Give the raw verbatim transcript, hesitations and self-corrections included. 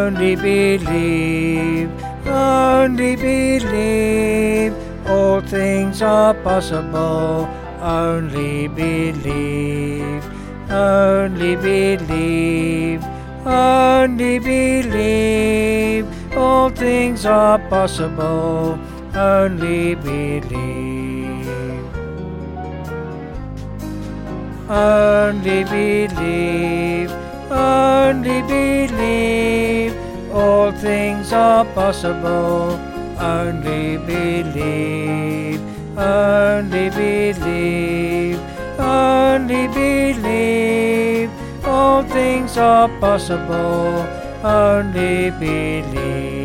only believe, only believe. All things are possible, only believe, only believe, only believe. All things are possible, only believe, only believe, only believe. All things are possible, only believe, only believe, only believe. All things are possible, only believe.